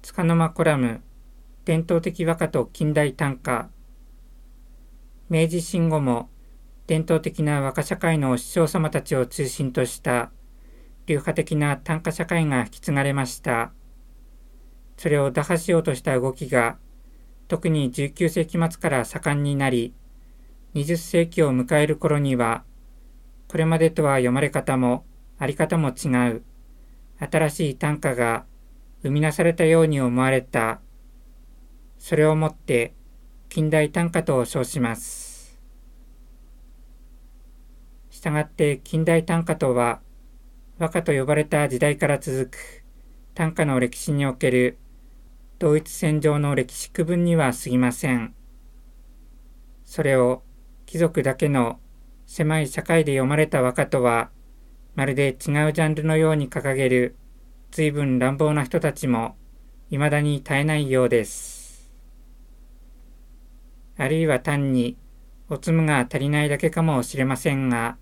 束の間コラム、伝統的和歌と近代短歌。明治維新後も伝統的な和歌社会の師匠様たちを中心とした流派的な短歌社会が引き継がれました。それを打破しようとした動きが特に19世紀末から盛んになり、20世紀を迎える頃にはこれまでとは読まれ方もあり方も違う新しい短歌が生み出されたように思われた。それをもって近代短歌と称します。したがって近代短歌とは和歌と呼ばれた時代から続く短歌の歴史における同一線上の歴史区分には過ぎません。それを貴族だけの狭い社会で読まれた和歌とはまるで違うジャンルのように掲げる随分乱暴な人たちも未だに絶えないようです。あるいは単におつむが足りないだけかもしれませんが、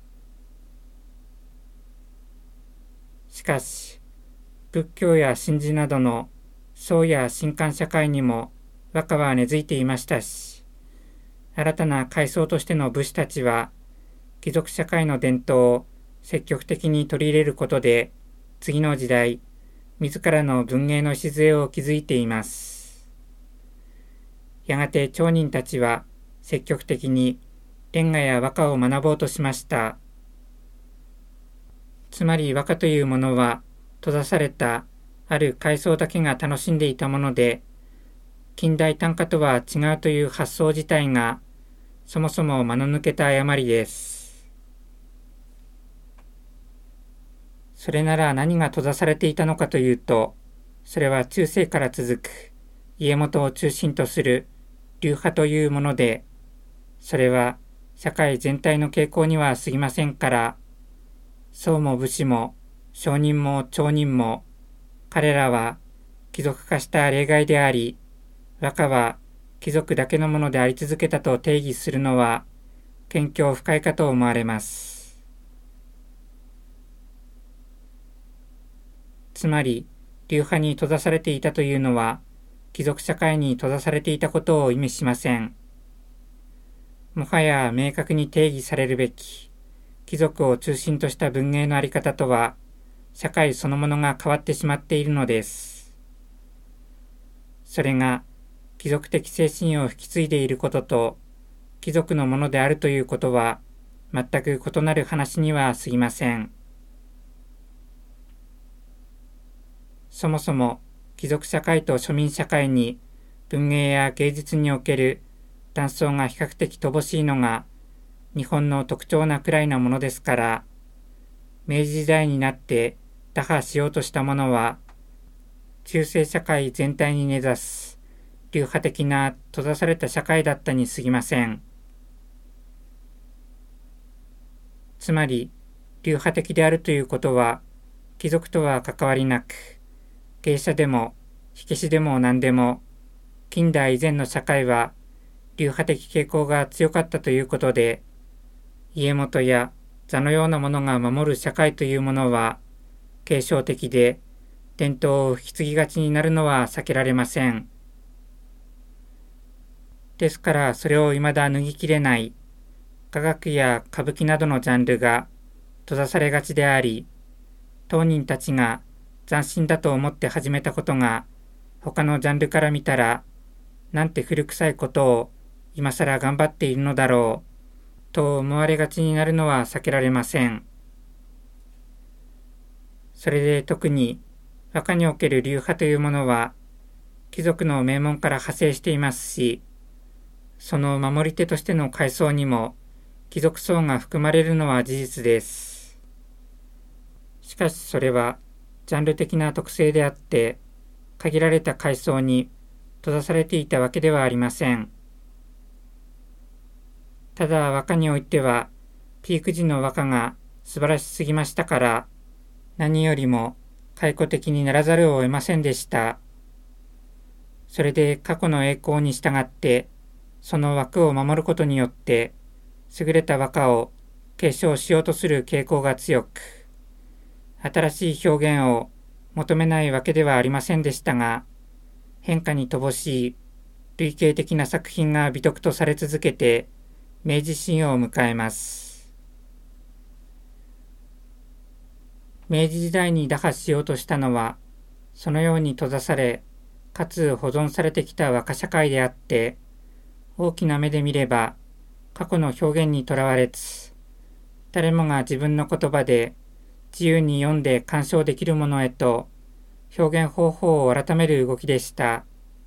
しかし仏教や神事などの僧や神官社会にも和歌は根付いていましたし、新たな階層としての武士たちは貴族社会の伝統を積極的に取り入れることで次の時代自らの文芸の礎を築いています。やがて町人たちは積極的に連歌や和歌を学ぼうとしました。つまり和歌というものは閉ざされたある階層だけが楽しんでいたもので、近代短歌とは違うという発想自体がそもそも間の抜けた誤りです。それなら何が閉ざされていたのかというと、それは中世から続く家元を中心とする流派というもので、それは社会全体の傾向には過ぎませんから、僧も武士も商人も町人も彼らは貴族化した例外であり、和歌は貴族だけのものであり続けたと定義するのは見境深いかと思われます。つまり流派に閉ざされていたというのは貴族社会に閉ざされていたことを意味しません。もはや明確に定義されるべき貴族を中心とした文芸のあり方とは社会そのものが変わってしまっているのです。それが貴族的精神を引き継いでいることと貴族のものであるということは全く異なる話には過ぎません。そもそも貴族社会と庶民社会に文芸や芸術における断層が比較的乏しいのが日本の特徴なくらいなものですから、明治時代になって打破しようとしたものは中世社会全体に根ざす流派的な閉ざされた社会だったに過ぎません。つまり流派的であるということは貴族とは関わりなく、芸者でも火消しでも何でも近代以前の社会は流派的傾向が強かったということで、家元や座のようなものが守る社会というものは継承的で伝統を引き継ぎがちになるのは避けられません。ですからそれを未だ脱ぎきれない雅楽や歌舞伎などのジャンルが閉ざされがちであり、当人たちが斬新だと思って始めたことが他のジャンルから見たらなんて古臭いことを今更頑張っているのだろうと思われがちになるのは避けられません。それで特に和歌における流派というものは貴族の名門から派生していますし、その守り手としての階層にも貴族層が含まれるのは事実です。しかしそれはジャンル的な特性であって限られた階層に閉ざされていたわけではありません。ただ和歌においてはピーク時の和歌が素晴らしすぎましたから、何よりも回顧的にならざるを得ませんでした。それで過去の栄光に従ってその枠を守ることによって優れた和歌を継承しようとする傾向が強く、新しい表現を求めないわけではありませんでしたが、 変化に乏しい類型的な作品が美徳とされ続けて明治新を迎えます。明治時代に打破しようとしたのは、そのように閉ざされ、かつ保存されてきた和歌社会であって、大きな目で見れば、過去の表現にとらわれつ、誰もが自分の言葉で自由に読んで鑑賞できるものへと、表現方法を改める動きでした。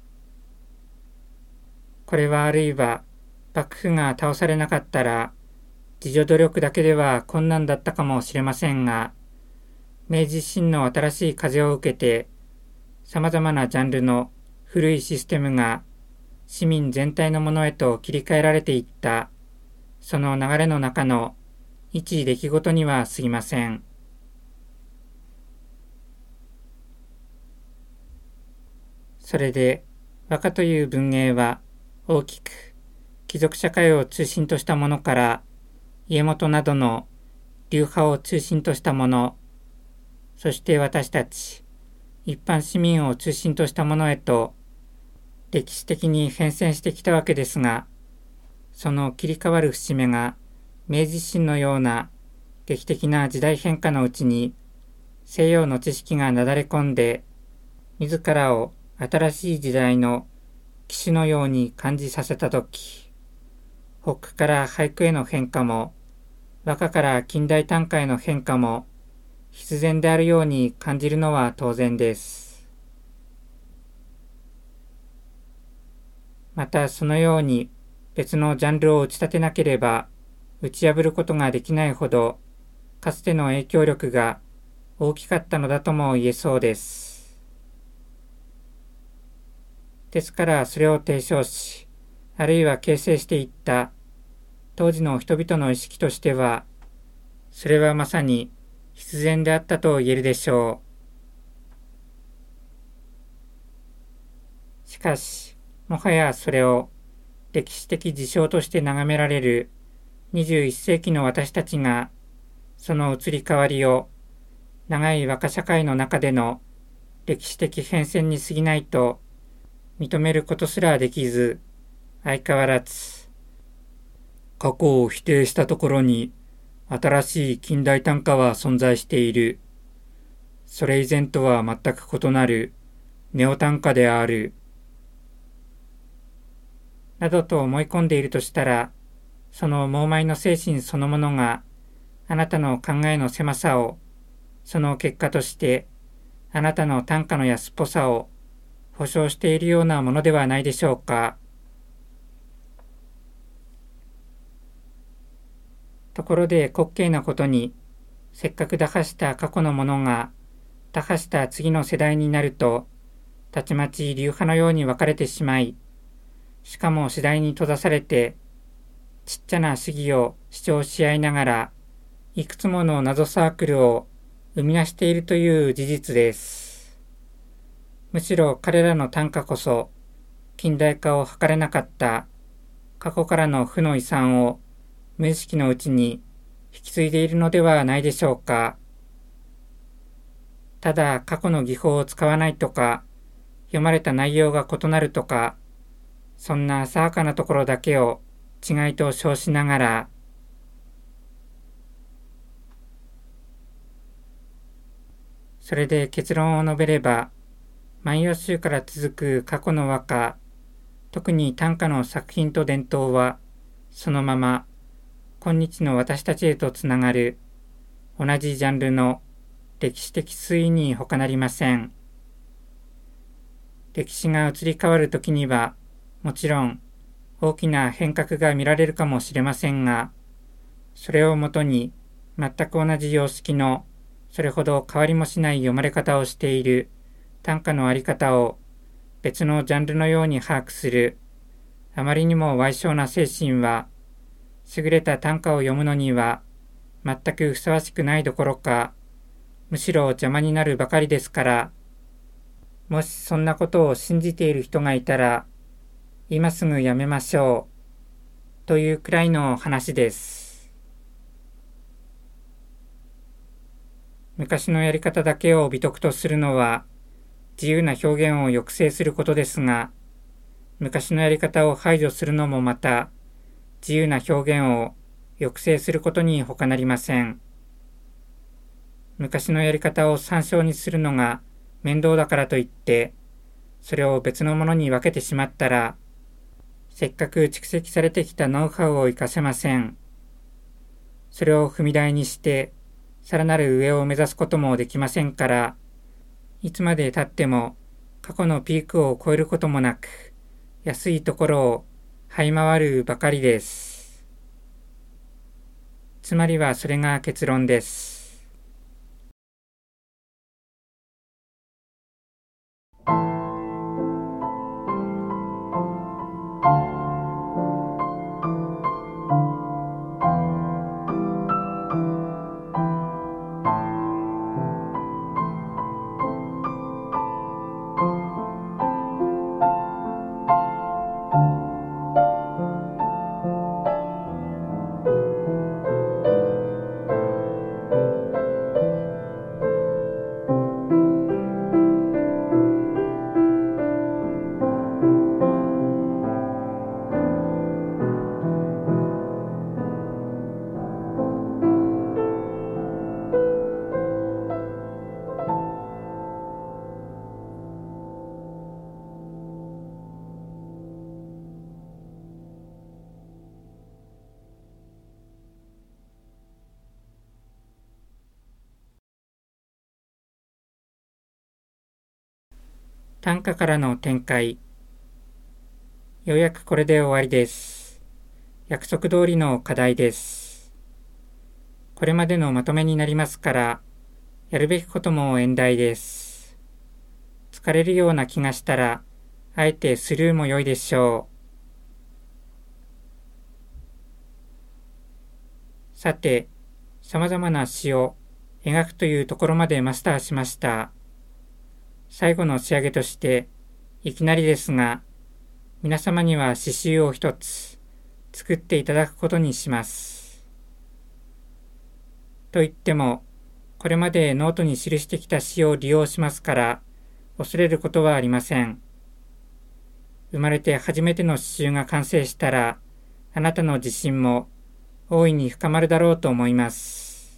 これはあるいは、幕府が倒されなかったら、自助努力だけでは困難だったかもしれませんが、明治維新の新しい風を受けて、様々なジャンルの古いシステムが市民全体のものへと切り替えられていった、その流れの中の一出来事には過ぎません。それで、和歌という文芸は大きく貴族社会を中心としたものから、家元などの流派を中心としたもの、そして私たち一般市民を中心としたものへと歴史的に変遷してきたわけですが、その切り替わる節目が明治維新のような劇的な時代変化のうちに西洋の知識がなだれ込んで、自らを新しい時代の騎手のように感じさせたとき、北句から俳句への変化も、和歌から近代短歌への変化も必然であるように感じるのは当然です。またそのように別のジャンルを打ち立てなければ打ち破ることができないほど、かつての影響力が大きかったのだとも言えそうです。ですからそれを提唱し、あるいは形成していった当時の人々の意識としては、それはまさに必然であったと言えるでしょう。しかし、もはやそれを歴史的事象として眺められる21世紀の私たちが、その移り変わりを長い和歌社会の中での歴史的変遷に過ぎないと認めることすらできず、相変わらず過去を否定したところに新しい近代短歌は存在している。それ以前とは全く異なるネオ短歌である。などと思い込んでいるとしたら、その猛邁の精神そのものがあなたの考えの狭さを、その結果としてあなたの短歌の安っぽさを保証しているようなものではないでしょうか。ところで滑稽なことに、せっかく打破した過去のものが打破した次の世代になると、たちまち流派のように分かれてしまい、しかも次第に閉ざされて、ちっちゃな主義を主張し合いながら、いくつもの謎サークルを生み出しているという事実です。むしろ彼らの短歌こそ、近代化を図れなかった過去からの負の遺産を無意識のうちに引き継いでいるのではないでしょうか。ただ過去の技法を使わないとか、読まれた内容が異なるとか、そんな浅はかなところだけを違いと称しながら、それで結論を述べれば、万葉集から続く過去の和歌、特に短歌の作品と伝統は、そのまま今日の私たちへとつながる同じジャンルの歴史的推移に他なりません。歴史が移り変わるときには、もちろん大きな変革が見られるかもしれませんが、それをもとに全く同じ様式のそれほど変わりもしない読まれ方をしている短歌のあり方を別のジャンルのように把握するあまりにも歪小な精神は、優れた短歌を読むのには全くふさわしくないどころか、むしろ邪魔になるばかりですから、もしそんなことを信じている人がいたら、今すぐやめましょう、というくらいの話です。昔のやり方だけを美徳とするのは、 自由な表現を抑制することですが、昔のやり方を排除するのもまた、自由な表現を抑制することに他なりません。昔のやり方を参照にするのが面倒だからといって、それを別のものに分けてしまったら、せっかく蓄積されてきたノウハウを活かせません。それを踏み台にして、さらなる上を目指すこともできませんから、いつまで経っても過去のピークを超えることもなく、安いところを這い回るばかりです。つまりはそれが結論です。短歌からの展開。ようやくこれで終わりです。約束通りの課題です。これまでのまとめになりますから、やるべきことも演題です。疲れるような気がしたら、あえてスルーも良いでしょう。さて、様々な詩を描くというところまでマスターしました。最後の仕上げとして、いきなりですが、皆様には詩集を一つ作っていただくことにします。と言っても、これまでノートに記してきた詩を利用しますから、恐れることはありません。生まれて初めての詩集が完成したら、あなたの自信も大いに深まるだろうと思います。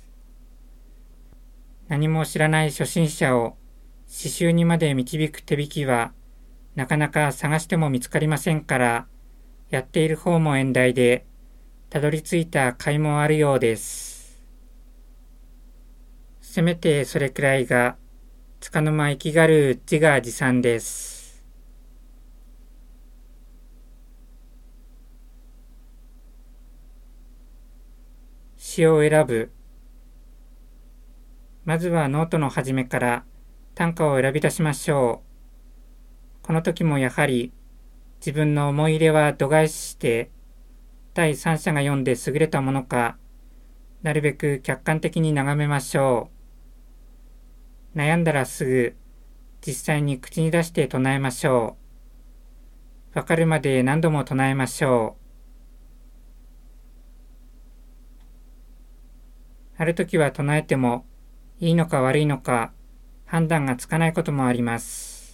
何も知らない初心者を詩集にまで導く手引きは、なかなか探しても見つかりませんから、やっている方も演題で、たどり着いた甲斐もあるようです。せめてそれくらいが、つかの間生きがる自画自賛です。詩を選ぶ。まずはノートの始めから短歌を選び出しましょう。この時もやはり自分の思い入れは度外視して第三者が読んで優れたものかなるべく客観的に眺めましょう。悩んだらすぐ実際に口に出して唱えましょう。わかるまで何度も唱えましょう。ある時は唱えてもいいのか悪いのか判断がつかないこともあります。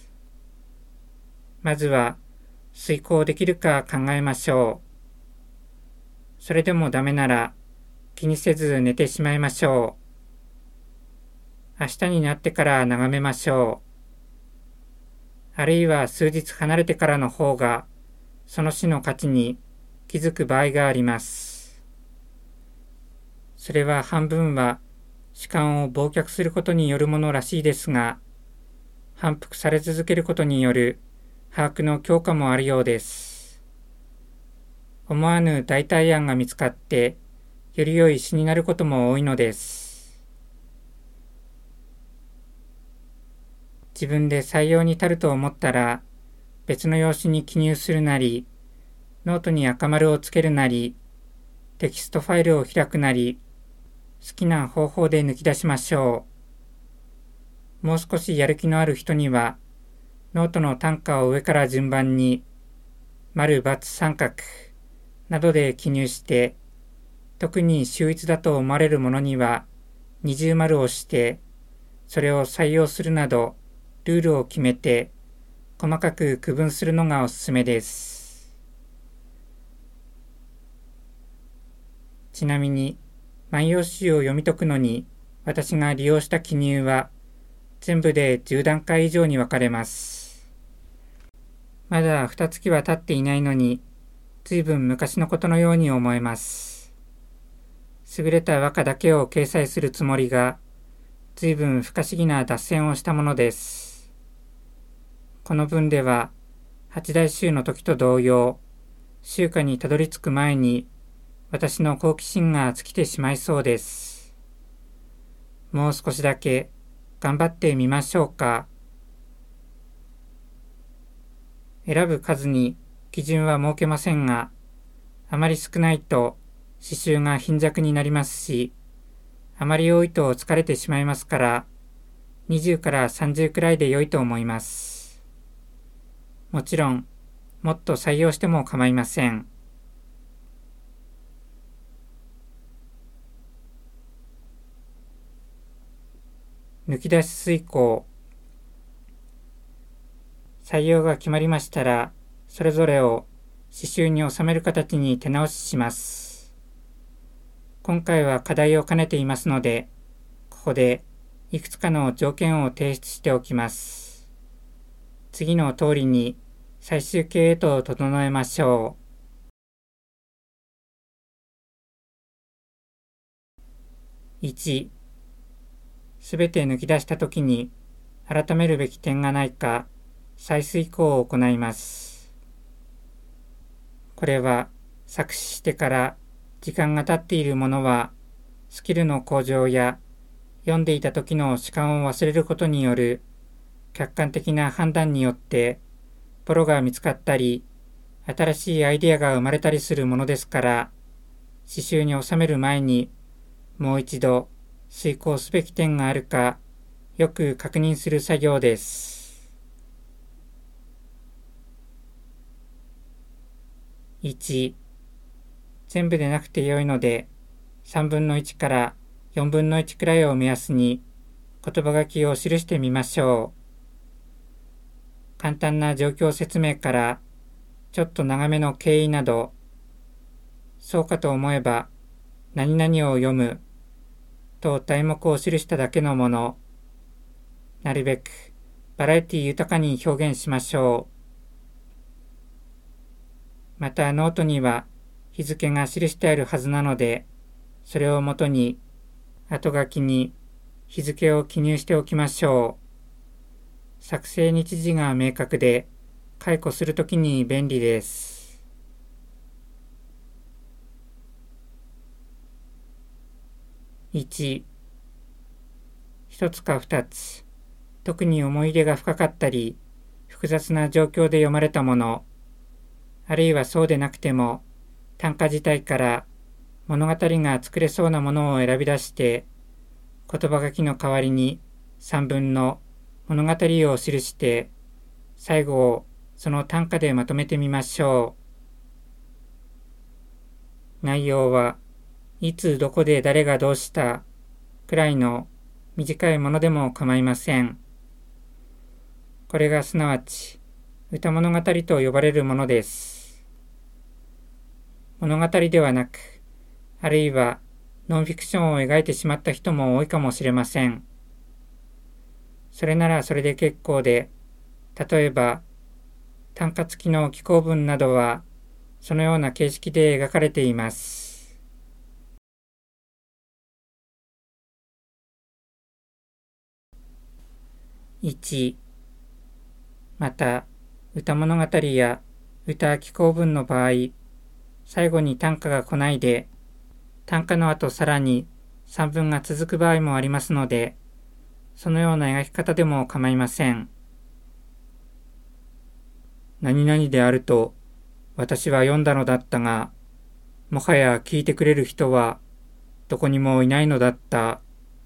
まずは遂行できるか考えましょう。それでもダメなら気にせず寝てしまいましょう。明日になってから眺めましょう。あるいは数日離れてからの方がその詩の価値に気づく場合があります。それは半分は主観を忘却することによるものらしいですが、反復され続けることによる把握の強化もあるようです。思わぬ代替案が見つかって、より良い詩になることも多いのです。自分で採用に足ると思ったら、別の用紙に記入するなり、ノートに赤丸をつけるなり、テキストファイルを開くなり、好きな方法で抜き出しましょう。もう少しやる気のある人には、ノートの短歌を上から順番に、丸×三角などで記入して、特に秀逸だと思われるものには、二重丸をして、それを採用するなど、 ルールを決めて細かく区分するのがおすすめです。ちなみに、万葉集を読み解くのに私が利用した記入は全部で10段階以上に分かれます。まだ2月は経っていないのに、随分昔のことのように思えます。優れた和歌だけを掲載するつもりが、随分不可思議な脱線をしたものです。この文では、八大衆の時と同様、集歌にたどり着く前に、私の好奇心が尽きてしまいそうです。もう少しだけ頑張ってみましょうか。選ぶ数に基準は設けませんが、あまり少ないと詩集が貧弱になりますし、あまり多いと疲れてしまいますから、20から30くらいで良いと思います。もちろん、もっと採用しても構いません。抜き出し遂行。採用が決まりましたら、それぞれを詩集に収める形に手直しします。今回は課題を兼ねていますので、ここでいくつかの条件を提出しておきます。次の通りに最終形へと整えましょう。1、すべて抜き出したときに改めるべき点がないか再遂行を行います。これは作詞してから時間が経っているものはスキルの向上や読んでいた時の主観を忘れることによる客観的な判断によってボロが見つかったり新しいアイデアが生まれたりするものですから、詩集に収める前にもう一度遂行すべき点があるかよく確認する作業です。1、全部でなくてよいので3分の1から4分の1くらいを目安に言葉書きを記してみましょう。簡単な状況説明からちょっと長めの経緯など、そうかと思えば何々を読むと題目を記しただけのもの、なるべくバラエティ豊かに表現しましょう。またノートには日付が記してあるはずなので、それをもとに後書きに日付を記入しておきましょう。作成日時が明確で解雇するときに便利です。1、一つか二つ、特に思い入れが深かったり、複雑な状況で読まれたもの、あるいはそうでなくても、短歌自体から物語が作れそうなものを選び出して、言葉書きの代わりに3分の物語を記して、最後をその短歌でまとめてみましょう。内容はいつどこで誰がどうしたくらいの短いものでも構いません。これがすなわち歌物語と呼ばれるものです。物語ではなく、あるいはノンフィクションを描いてしまった人も多いかもしれません。それならそれで結構で、例えば短歌付きの紀行文などはそのような形式で描かれています。1、また歌物語や歌紀行文の場合、最後に短歌が来ないで、短歌の後さらに3文が続く場合もありますので、そのような描き方でも構いません。何々であると私は読んだのだったが、もはや聞いてくれる人はどこにもいないのだった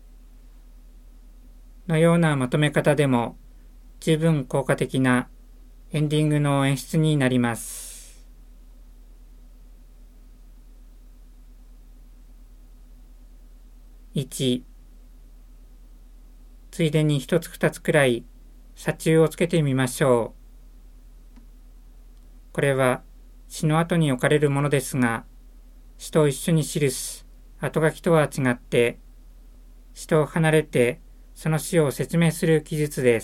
のようなまとめ方でも十分効果的なエンディングの演出になります。1、ついでに一つ二つくらい左中をつけてみましょう。これは詩の後に置かれるものですが、詩と一緒に記す後書きとは違って、詩と離れてその詩を説明する記述です。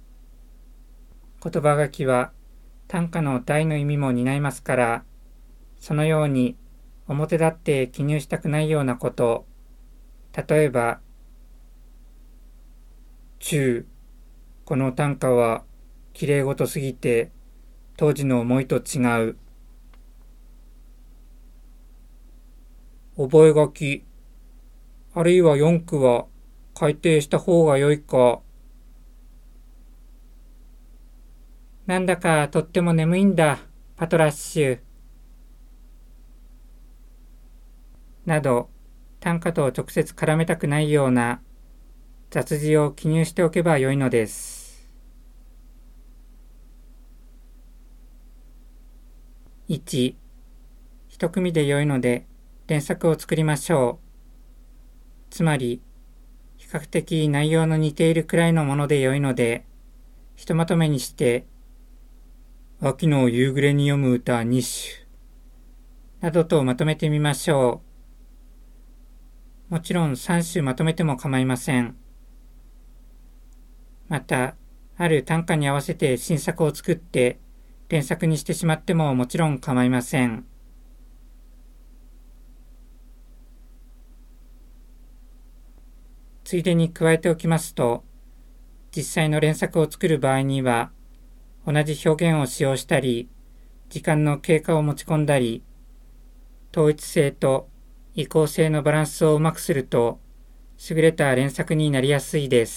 言葉書きは短歌の題の意味も担いますから、そのように表立って記入したくないようなこと、例えば、この短歌はきれいごとすぎて当時の思いと違う。覚書、あるいは四句は改訂した方が良いか。なんだかとっても眠いんだ、パトラッシュ。など、短歌と直接絡めたくないような雑字を記入しておけば良いのです。1、一組で良いので連作を作りましょう。つまり、比較的内容の似ているくらいのもので良いので、ひとまとめにして、秋の夕暮れに読む歌2首などとまとめてみましょう。もちろん3首まとめても構いません。また、ある短歌に合わせて新作を作って連作にしてしまってももちろん構いません。ついでに加えておきますと、実際の連作を作る場合には、同じ表現を使用したり、時間の経過を持ち込んだり、統一性と移行性のバランスをうまくすると、優れた連作になりやすいです。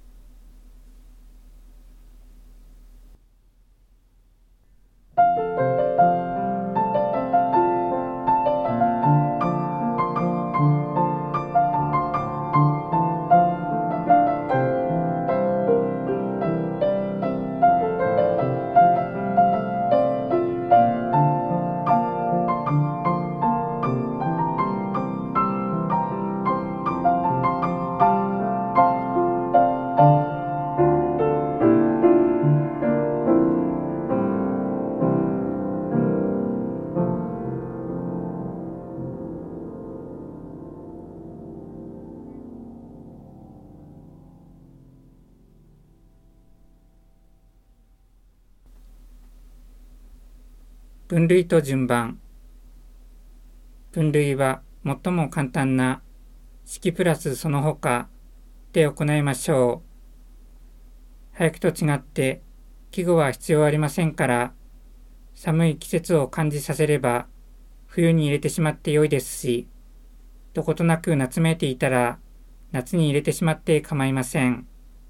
分類と順番。分類は最も簡単な式プラスその他で行いましょう。俳句と違って季語は必要ありませんから、寒い季節を感じさせれば冬に入れてしまって良いですし、どことなく夏めいていたら夏に入れてしまって構いません。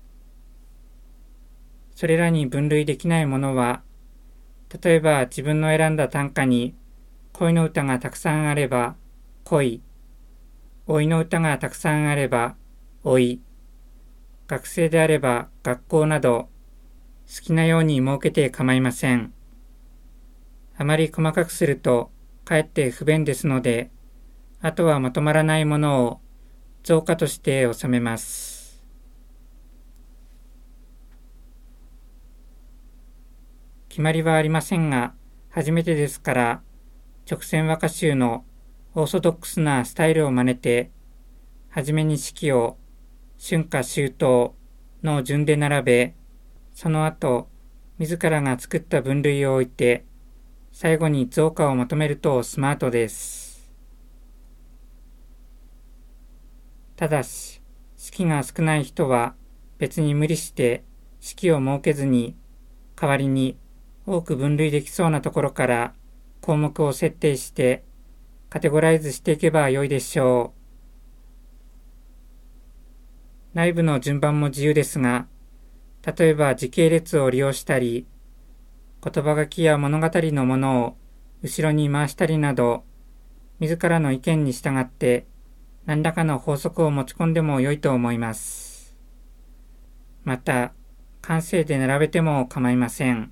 それらに分類できないものは、例えば自分の選んだ短歌に恋の歌がたくさんあれば恋、老いの歌がたくさんあれば老い、学生であれば学校など好きなように設けて構いません。あまり細かくするとかえって不便ですので、あとはまとまらないものを増加として収めます。決まりはありませんが、初めてですから、直線和歌集のオーソドックスなスタイルを真似て、はじめに式を春夏秋冬の順で並べ、その後、自らが作った分類を置いて、最後に増加をまとめるとスマートです。ただし、式が少ない人は別に無理して式を設けずに、代わりに多く分類できそうなところから項目を設定してカテゴライズしていけば良いでしょう。内部の順番も自由ですが、例えば時系列を利用したり、言葉書きや物語のものを後ろに回したりなど、自らの意見に従って何らかの法則を持ち込んでも良いと思います。また、完成で並べても構いません。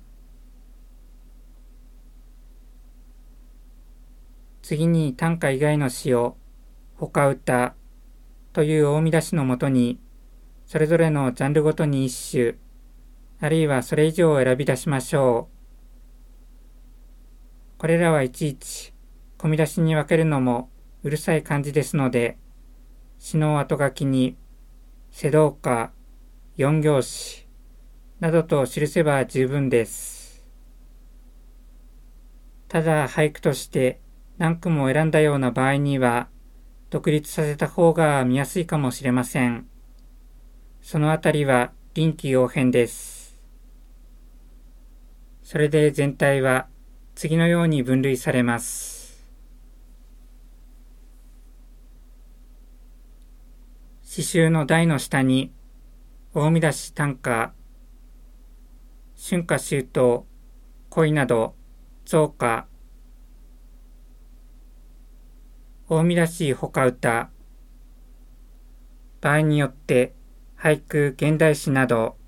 次に短歌以外の詩を他歌という大見出しのもとにそれぞれのジャンルごとに一種、あるいはそれ以上を選び出しましょう。これらはいちいち込み出しに分けるのもうるさい感じですので、詩の後書きに世道歌、四行詩などと記せば十分です。ただ俳句として何句も選んだような場合には、独立させた方が見やすいかもしれません。そのあたりは臨機応変です。それで全体は次のように分類されます。詩集の題の下に大見出し短歌、春夏秋冬、恋など造歌、大見出しほか歌、場合によって俳句、現代詩など、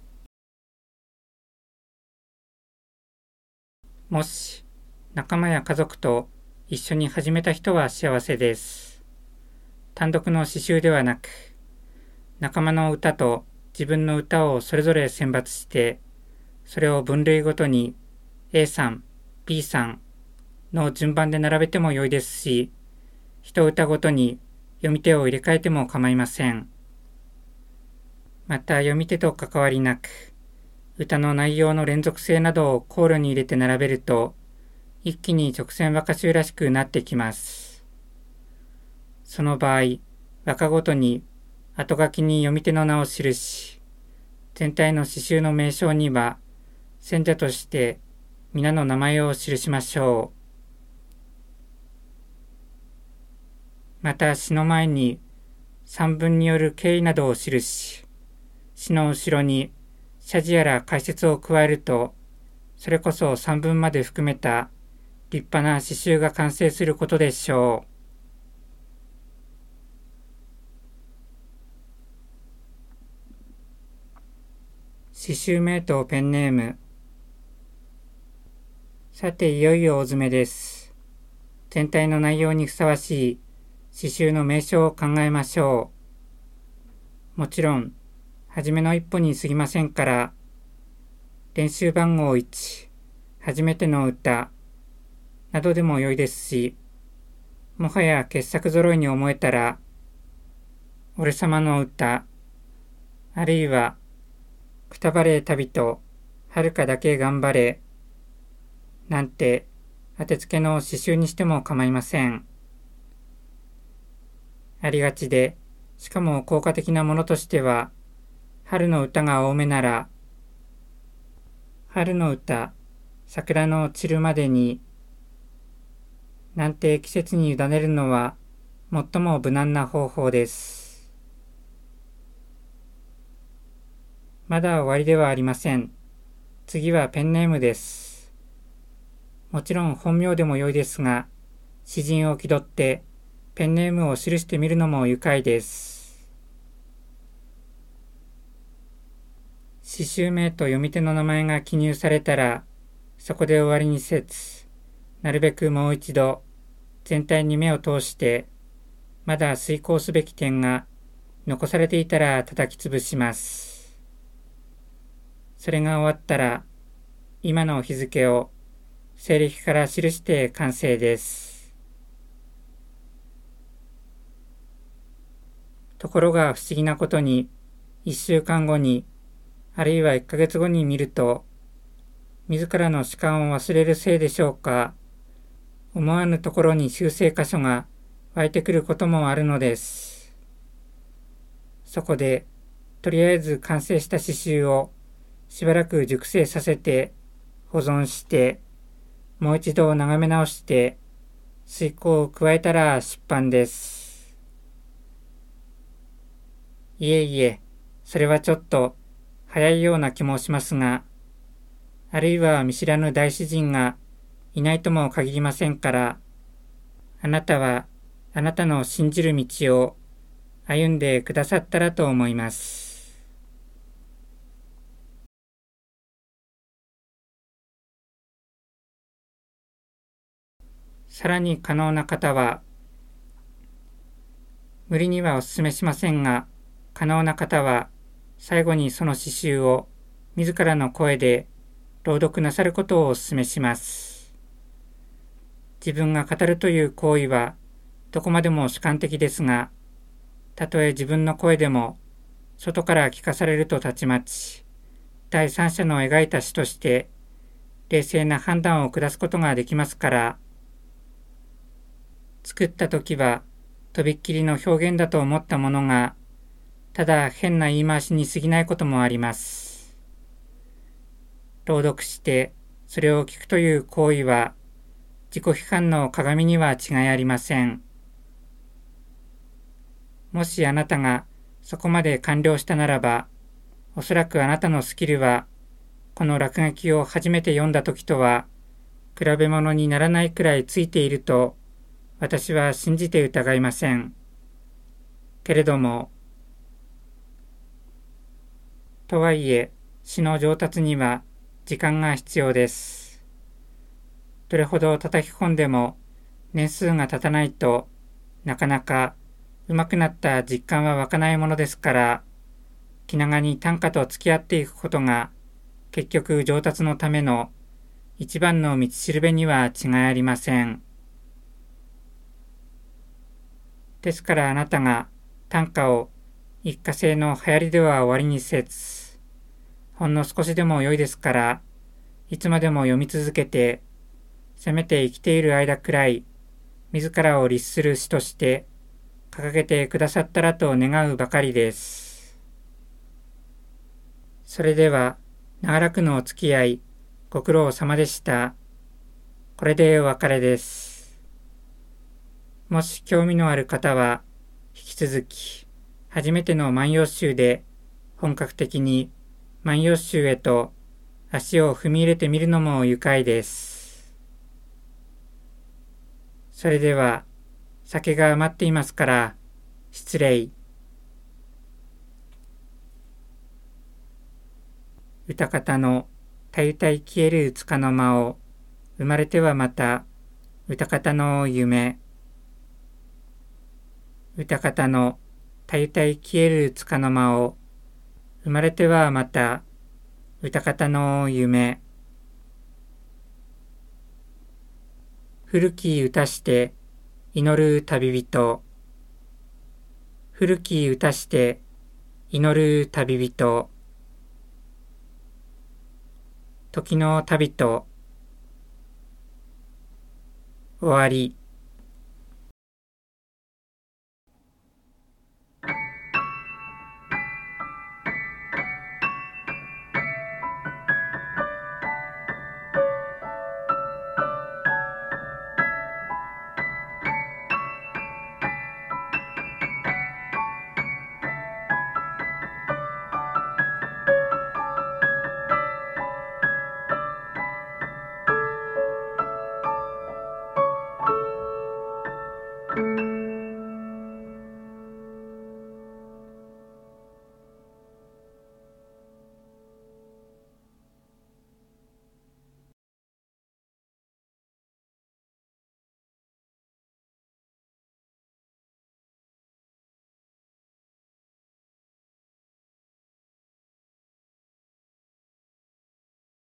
もし仲間や家族と一緒に始めた人は幸せです。単独の詩集ではなく、仲間の歌と自分の歌をそれぞれ選抜して、それを分類ごとに A さん、B さんの順番で並べても良いですし、一歌ごとに読み手を入れ替えても構いません。また読み手と関わりなく、歌の内容の連続性などを考慮に入れて並べると、一気に直線和歌集らしくなってきます。その場合、和歌ごとに後書きに読み手の名を記し、全体の詩集の名称には、選者として皆の名前を記しましょう。また詩の前に散文による経緯などを記し、詩の後ろに謝辞やら解説を加えると、それこそ散文まで含めた立派な詩集が完成することでしょう。詩集名とペンネーム。さていよいよ大詰めです。全体の内容にふさわしい詩集の名称を考えましょう。もちろん、はじめの一歩に過ぎませんから、練習番号1、初めての歌、などでも良いですし、もはや傑作揃いに思えたら、俺様の歌、あるいは、くたばれ旅と、はるかだけ頑張れ、なんて、当てつけの詩集にしても構いません。ありがちで、しかも効果的なものとしては、春の歌が多めなら、春の歌、桜の散るまでに、なんて季節に委ねるのは、最も無難な方法です。まだ終わりではありません。次はペンネームです。もちろん本名でも良いですが、詩人を気取ってペンネームを記してみるのも愉快です。詩集名と読み手の名前が記入されたら、そこで終わりにせず、なるべくもう一度、全体に目を通して、まだ遂行すべき点が残されていたら叩き潰します。それが終わったら、今の日付を西暦から記して完成です。ところが不思議なことに、1週間後に、あるいは1ヶ月後に見ると、自らの主観を忘れるせいでしょうか、思わぬところに修正箇所が湧いてくることもあるのです。そこで、とりあえず完成した詩集をしばらく熟成させて、保存して、もう一度眺め直して、推敲を加えたら出版です。いえいえ、それはちょっと早いような気もしますが、あるいは見知らぬ大詩人がいないとも限りませんから、あなたはあなたの信じる道を歩んでくださったらと思います。さらに可能な方は、無理にはお勧めしませんが、 可能な方は最後にその詩集を自らの声で朗読なさることをお勧めします。自分が語るという行為はどこまでも主観的ですが、たとえ自分の声でも外から聞かされるとたちまち、第三者の描いた詩として冷静な判断を下すことができますから、作った時はとびっきりの表現だと思ったものが、ただ変な言い回しに過ぎないこともあります。朗読してそれを聞くという行為は、自己批判の鏡には違いありません。もしあなたがそこまで完了したならば、おそらくあなたのスキルは、この落書きを初めて読んだ時とは、比べ物にならないくらいついていると、私は信じて疑いません。けれども、とはいえ、詩の上達には時間が必要です。どれほど叩き込んでも年数が経たないとなかなか上手くなった実感は湧かないものですから、気長に短歌と付き合っていくことが結局上達のための一番の道しるべには違いありません。ですからあなたが短歌を一過性の流行りでは終わりにせず、ほんの少しでも良いですから、いつまでも読み続けて、せめて生きている間くらい、自らを律する詩として掲げてくださったらと願うばかりです。それでは、長らくのお付き合い、ご苦労様でした。これでお別れです。もし興味のある方は、引き続き、初めての万葉集で本格的に万葉集へと足を踏み入れてみるのも愉快です。それでは、酒が余っていますから、失礼。歌方のたゆたい消える束の間を、生まれてはまた、歌方の夢。歌方のたゆたい消える束の間を、生まれてはまた、歌方の夢。古き歌して祈る旅人。古き歌して祈る旅人。時の旅と終わり。